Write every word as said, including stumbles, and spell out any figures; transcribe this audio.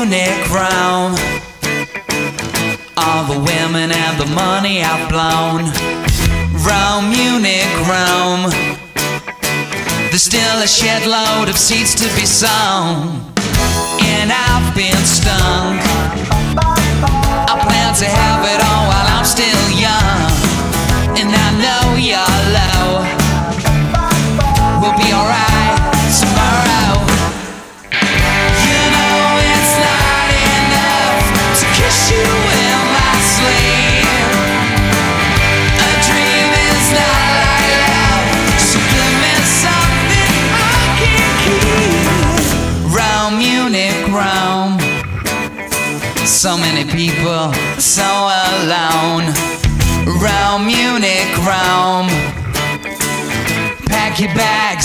Munich, Rome. All the women and the money I've blown. Rome, Munich, Rome. There's still a shed load of seeds to be sown, and I've been stung. I plan to have it all while I'm still young, and I know you're low. We'll be alright tomorrow. You know it's not enough to kiss you in my sleep. A dream is not like love, so give me something I can keep. Rome, Munich, Rome. So many people, so alone. Rome, Munich, Rome. Pack your bags,